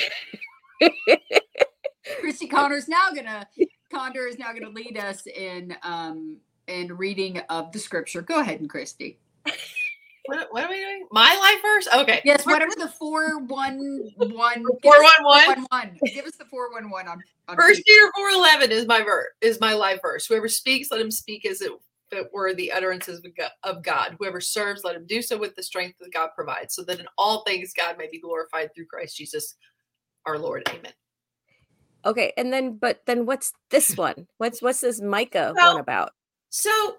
Christy Connor's now gonna Condor is now gonna lead us in um in reading of the scripture. Go ahead, and Christy. What, what are we doing? My life verse? Okay. Yes, whatever the four one one four one one. one. Give us the four one one on, on First Peter four eleven is my verse, is my life verse. Whoever speaks, let him speak as if it were the utterances of God- of God. Whoever serves, let him do so with the strength that God provides, so that in all things God may be glorified through Christ Jesus. our Lord. Amen. Okay, and then but then what's this one? What's what's this Micah Well, one about? So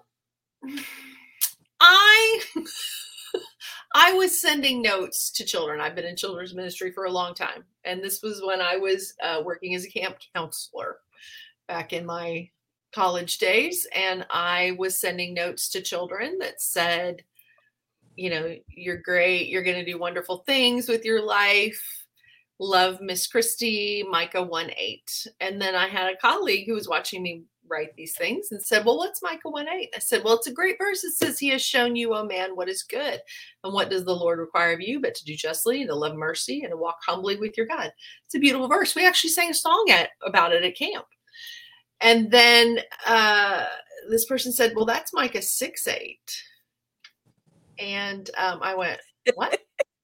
I I was sending notes to children. I've been in children's ministry for a long time. And this was when I was uh, working as a camp counselor back in my college days. And I was sending notes to children that said, you know, you're great. You're going to do wonderful things with your life. Love, Miss Christie, Micah one eight. And then I had a colleague who was watching me write these things and said, well, what's Micah one eight? I said, well, it's a great verse. It says, he has shown you, O man, what is good. And what does the Lord require of you but to do justly and to love mercy and to walk humbly with your God? It's a beautiful verse. We actually sang a song at, about it at camp. And then uh, this person said, well, that's Micah six eight. And um, I went, what?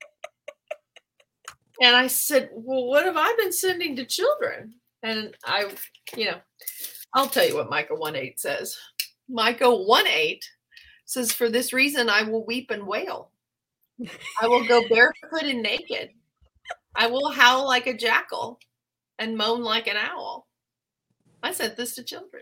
And I said, well, what have I been sending to children? And I, you know, I'll tell you what Micah one eight says. Micah one eight says, for this reason, I will weep and wail. I will go barefoot and naked. I will howl like a jackal and moan like an owl. I sent this to children.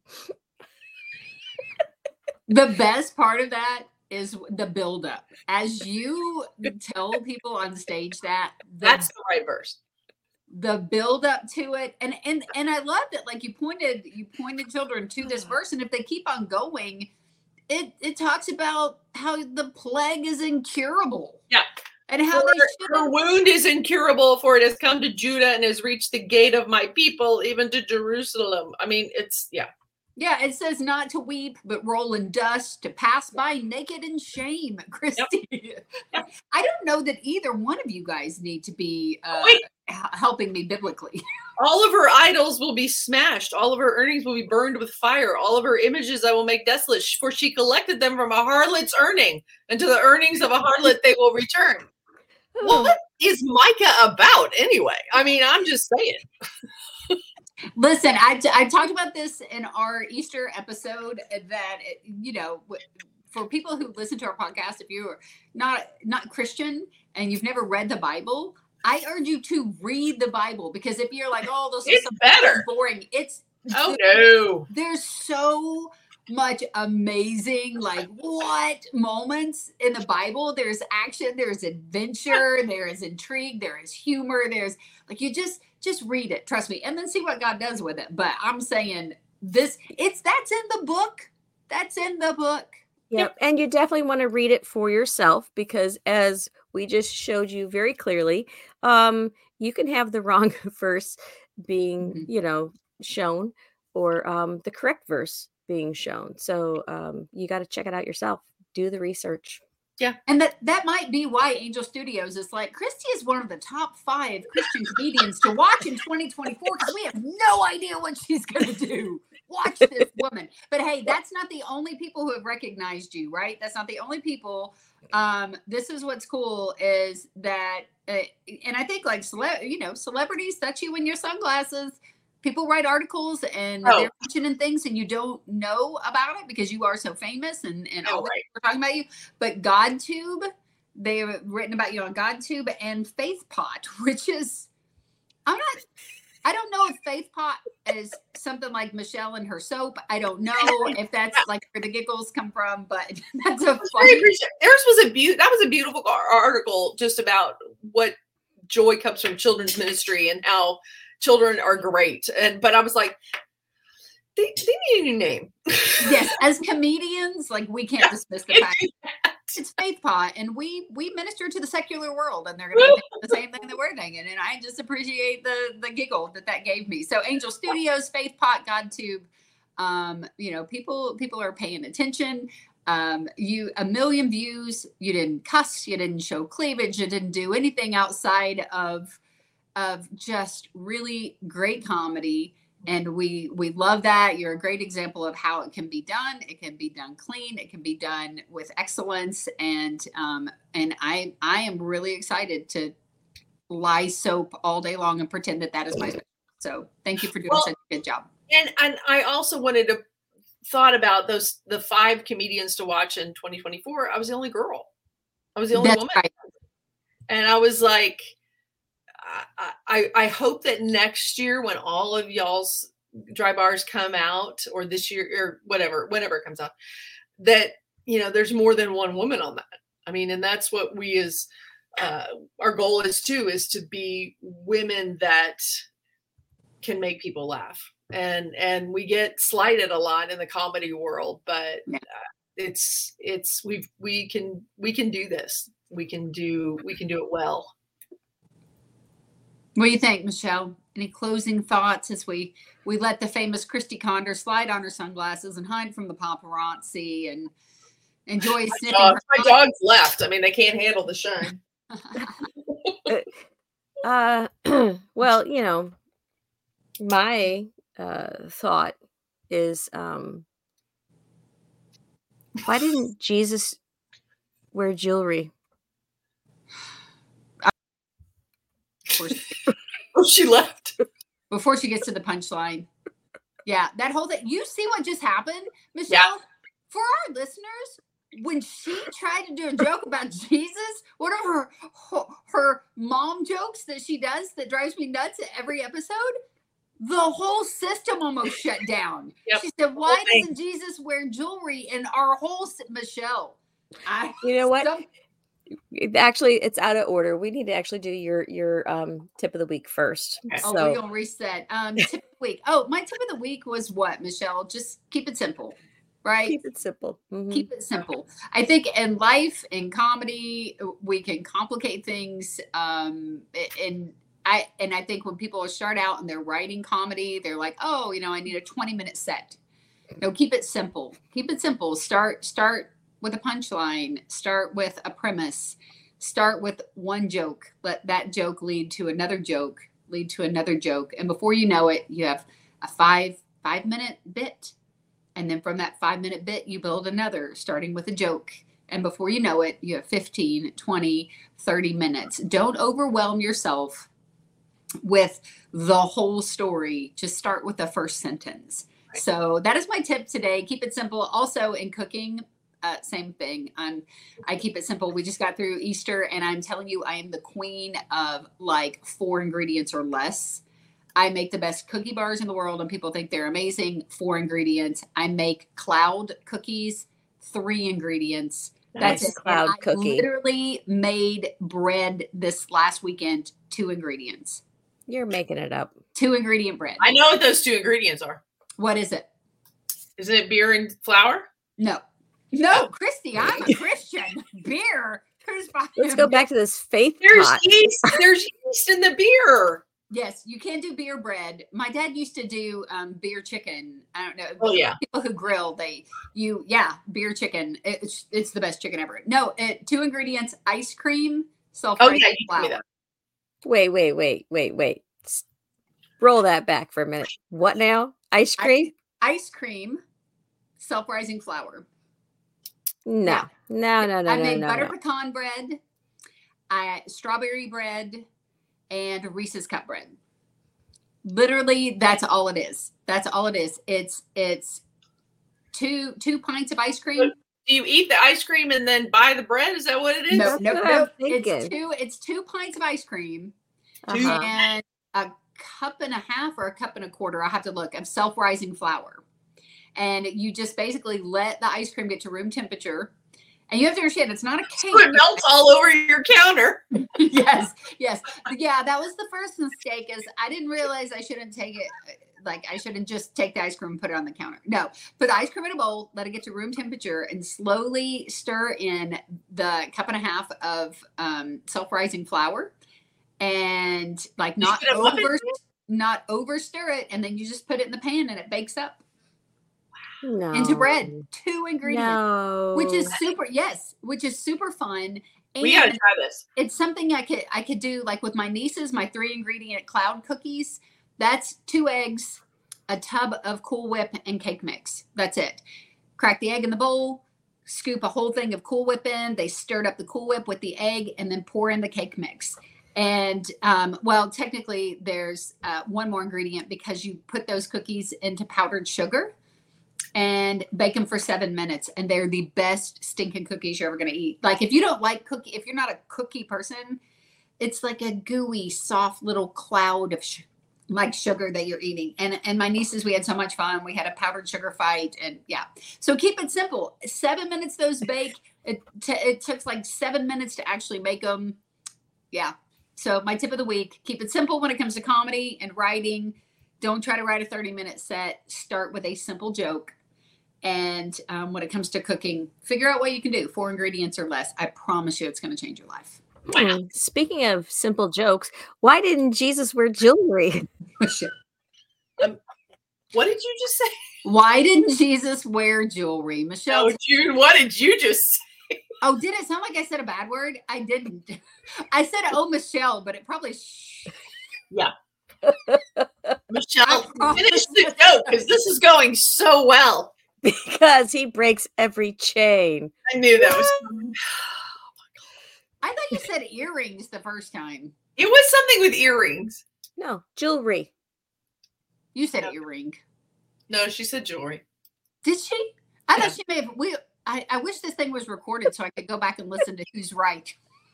The best part of that is the buildup. As you tell people on stage that, the, that's the right verse. The build up to it, and and and I loved it. Like you pointed, you pointed children to this verse, and if they keep on going, it it talks about how the plague is incurable. Yeah. And how for, they her wound is incurable, for it has come to Judah and has reached the gate of my people, even to Jerusalem. I mean, it's, yeah. Yeah, it says not to weep, but roll in dust, to pass by naked in shame, Christy. Yep. Yep. I don't know that either one of you guys need to be uh, Wait. h- helping me biblically. All of her idols will be smashed. All of her earnings will be burned with fire. All of her images I will make desolate, for she collected them from a harlot's earning, and to the earnings of a harlot they will return. What is Micah about anyway? I mean, I'm just saying. Listen, I, t- I talked about this in our Easter episode that, it, you know, for people who listen to our podcast, if you're not not Christian and you've never read the Bible, I urge you to read the Bible, because if you're like, oh, those It's are some better. boring, it's Oh, no. there's so much amazing, like, what moments in the Bible. There's action, there's adventure, there is intrigue, there is humor, there's like, you just just read it, trust me, and then see what God does with it. But I'm saying this, it's that's in the book. That's in the book. Yep. And you definitely want to read it for yourself, because as we just showed you very clearly, um, you can have the wrong verse being, Mhm. you know, shown, or um, the correct verse being shown. So um, you got to check it out yourself. Do the research. And that that might be why Angel Studios is like, Christy is one of the top five Christian comedians to watch in twenty twenty-four, because we have no idea what she's going to do. Watch this woman. But hey, that's not the only people who have recognized you, right? That's not the only people. Um, this is what's cool is that, uh, and I think like, cele- you know, celebrities touch you in your sunglasses. People write articles and Oh. they're mentioning things and you don't know about it because you are so famous and, and Oh, all that right. we're talking about you. But GodTube, they've written about you on GodTube and FaithPot, which is, I'm not, I don't know if FaithPot is something like Michelle and her soap. I don't know if that's like where the giggles come from, but that's a Very funny. appreciative. Theirs was a beau- that was a beautiful ar- article just about what joy comes from children's ministry and how children are great. And but I was like, they, they need a new name. Yes, as comedians, like we can't dismiss the fact it's FaithPot, and we we minister to the secular world, and they're going to think the same thing that we're thinking. And I just appreciate the the giggle that that gave me. So Angel Studios, FaithPot, GodTube, um, you know, people people are paying attention. Um, you a million views. You didn't cuss. You didn't show cleavage. You didn't do anything outside of of just really great comedy. And we we love that. You're a great example of how it can be done. It can be done clean. It can be done with excellence. And um, and I I am really excited to lie soap all day long and pretend that that is my. So thank you for doing Well, such a good job. And and I also wanted to thought about those the five comedians to watch in twenty twenty-four. I was the only girl. I was the only That's woman. right. And I was like, I, I I hope that next year when all of y'all's dry bars come out, or this year or whatever, whenever it comes out, that, you know, there's more than one woman on that. I mean, and that's what we as uh, our goal is too, is to be women that can make people laugh. And and we get slighted a lot in the comedy world, but uh, it's it's we we can we can do this. We can do we can do it well. What do you think, Michelle? Any closing thoughts as we we let the famous Christy Condor slide on her sunglasses and hide from the paparazzi and enjoy My, sniffing dog, her my dogs left. I mean, they can't handle the shine. uh, well, you know, my uh, thought is, um, why didn't Jesus wear jewelry? Oh, she left. Before she gets to the punchline. Yeah, that whole thing. You see what just happened, Michelle? Yeah. For our listeners, when she tried to do a joke about Jesus, one of her, her her mom jokes that she does that drives me nuts at every episode, the whole system almost shut down. Yep. She said, "Why thing. doesn't Jesus wear jewelry?" And our whole si- Michelle, I, You know what? some- It- Actually, it's out of order. We need to actually do your your um, tip of the week first. Okay. oh, So we're gonna reset. Um, tip of the week. Oh, my tip of the week was what, Michelle? Just keep it simple, right? keep it simple. Mhm. Keep it simple. I think in life, in comedy, we can complicate things. Um, and I and I think when people start out and they're writing comedy, they're like, oh, you know, I need a twenty minute set. No, keep it simple. Keep it simple. Start start with a punchline. Start with a premise. Start with one joke. Let that joke lead to another joke, lead to another joke, and before you know it, you have a five five minute bit. And then from that five minute bit, you build another, starting with a joke. And before you know it, you have fifteen, twenty, thirty minutes. Don't overwhelm yourself with the whole story. Just start with the first sentence. Right. So that is my tip today. Keep it simple. Also in cooking, uh, same thing. I'm, I keep it simple. We just got through Easter and I'm telling you, I am the queen of like four ingredients or less. I make the best cookie bars in the world and people think they're amazing. Four ingredients. I make cloud cookies, three ingredients. That's Nice. it. Cloud And I cookie. literally made bread this last weekend, two ingredients, You're making it up. two ingredient bread. I know what those two ingredients are. What is it? Isn't it beer and flour? No, no, Christy, I'm a Christian. Beer. Who's buying Let's go back to this faith There's pot. yeast. There's yeast in the beer. Yes, you can do beer bread. My dad used to do um, beer chicken. I don't know. Oh, yeah. People who grill, they you yeah, beer chicken. It's it's the best chicken ever. No, it, two ingredients: ice cream, self Oh, rising yeah, you told me flour. that. Wait, wait, wait, wait, wait. S- Roll that back for a minute. What now? Ice cream? Ice cream, self rising flour. No, Yeah. no, no, no, I no, made no, butter no. pecan bread, I strawberry bread, and Reese's cup bread. Literally, that's all it is. That's all it is. It's it's two two pints of ice cream. Do you eat the ice cream and then buy the bread? Is that what it is? No, That's no, what no. I'm thinking. It's two. It's two pints of ice cream Uh-huh. and a cup and a half or a cup and a quarter. I have to look of self-rising flour, and you just basically let the ice cream get to room temperature. And you have to understand, it's not a cake. So it melts all over your counter. Yes, yes, yeah. That was the first mistake. Is I didn't realize I shouldn't take it. Like I shouldn't just take the ice cream and put it on the counter. No, put the ice cream in a bowl, let it get to room temperature, and slowly stir in the cup and a half of um, self-rising flour, and like You not put a muffin over, tin? not over stir it, and then you just put it in the pan and it bakes up No. into bread. Two ingredients, No. which is super. Yes, which is super fun. And We gotta try this. it's something I could I could do like with my nieces, my three ingredient cloud cookies. That's two eggs, a tub of Cool Whip, and cake mix. That's it. Crack the egg in the bowl, scoop a whole thing of Cool Whip in. They stirred up the Cool Whip with the egg, and then pour in the cake mix. And um, well, technically, there's uh, one more ingredient because you put those cookies into powdered sugar and bake them for seven minutes, and they're the best stinking cookies you're ever going to eat. Like if you don't like cookie, if you're not a cookie person, it's like a gooey, soft little cloud of sh- like sugar that you're eating. And and my nieces, we had so much fun. We had a powdered sugar fight, and yeah. So keep it simple. Seven minutes those bake. It t- it took like seven minutes to actually make them. Yeah. So my tip of the week: keep it simple when it comes to comedy and writing. Don't try to write a thirty minute set. Start with a simple joke. And um, when it comes to cooking, figure out what you can do. Four ingredients or less. I promise you, it's going to change your life. Hmm. Speaking of simple jokes, why didn't Jesus wear jewelry? Um, what did you just say? Why didn't Jesus wear jewelry? Michelle. Oh, June, what did you just say? Oh, did it sound like I said a bad word? I didn't. I said, oh, Michelle, but it probably. Sh- Yeah. Michelle, finish the joke because this is going so well. Because he breaks every chain. I knew that was. I thought you said earrings the first time. It was something with earrings. No, jewelry. You said earring. No, she said jewelry. Did she? I Yeah. thought she may have. We. I, I wish this thing was recorded so I could go back and listen to who's right.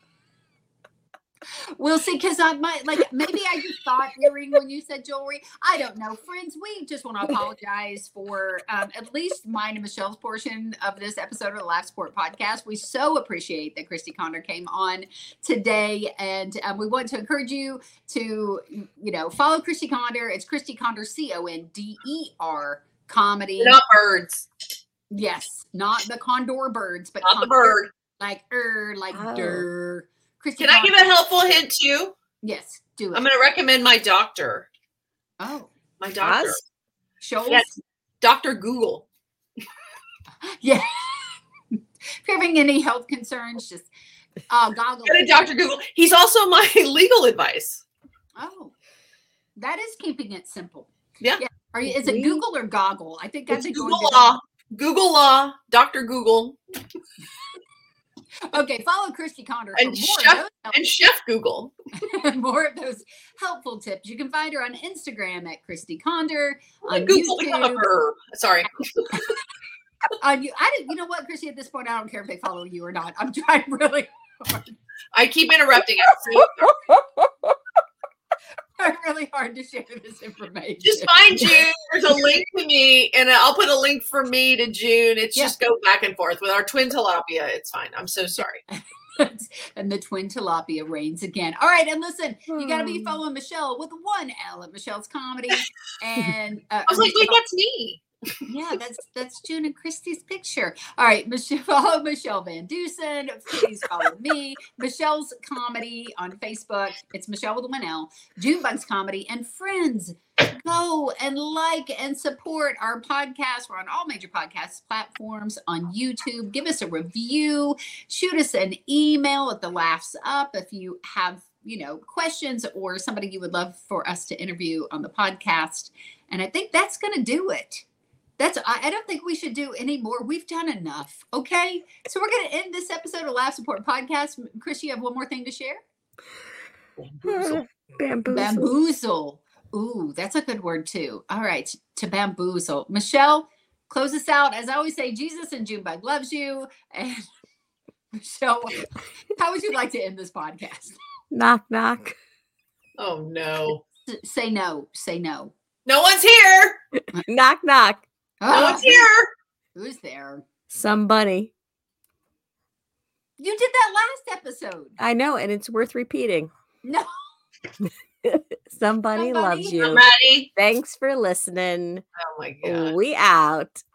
We'll see, because I might like maybe I just thought earring when you said jewelry. I don't know, friends. We just want to apologize for um, at least mine and Michelle's portion of this episode of the Laugh Sport Podcast. We so appreciate that Christy Conder came on today, and um, we want to encourage you to, you know, follow Christy Conder. It's Christy Conder, C O N D E R comedy. They're not birds. Yes, not the condor birds, but Not the Conder, bird. like er, like Oh. der. Christy Can I Conder. give a helpful hint too? Yes, do it. I'm going to recommend my doctor. Oh, My doctor. Oz? Shoals? Yes. Doctor Google. Yeah. If you're having any health concerns, just uh, goggle. Go to Doctor Google. He's also my legal advice. Oh, that is keeping it simple. Yeah. Are you? Is it We- Google or Goggle? I think I've It's been Google going to- Law. Google Law. Doctor Google. Okay, follow Christy Conder for And more Chef- of those And Chef Google. more of those helpful tips. You can find her on Instagram at Christy Conder. On Google the YouTube. cover. Sorry. On you, I didn't. You know what, Christy? At this point, I don't care if they follow you or not. I'm trying really hard. I keep interrupting. I'm so sorry. I'm really hard to share this information. Just find June. There's a link to me, and I'll put a link for me to June. It's Yeah. just go back and forth with our twin tilapia. It's fine. I'm so sorry. And the twin tilapia reigns again. All right, and listen, you got to be Hmm. following Michelle with one L at Michelle's Comedy, and uh, I was like, wait, Michelle- that's me. yeah, that's that's June and Christy's picture. All right, Michelle, follow Michelle Van Dusen. Please follow me, Michelle's Comedy on Facebook. It's Michelle with one L. Junebug's Comedy, and friends, go and like and support our podcast. We're on all major podcast platforms, on YouTube. Give us a review. Shoot us an email at the Laughs Up if you have, you know, questions or somebody you would love for us to interview on the podcast. And I think that's going to do it. That's, I, I don't think we should do any more. We've done enough. Okay. So we're going to end this episode of Laugh Support Podcast. Chris, you have one more thing to share? Bamboozle. Bamboozle. Ooh, that's a good word too. All right. To bamboozle. Michelle, close us out. As I always say, Jesus and Junebug loves you. And Michelle, how would you like to end this podcast? Knock, knock. Oh, no. S- say no. Say no. No one's here. Knock, knock. No Oh, one's here. who's there? Somebody. You did that last episode. I know, and it's worth repeating. No. Somebody Somebody. loves you. Maddie. Thanks for listening. Oh, my God. We out.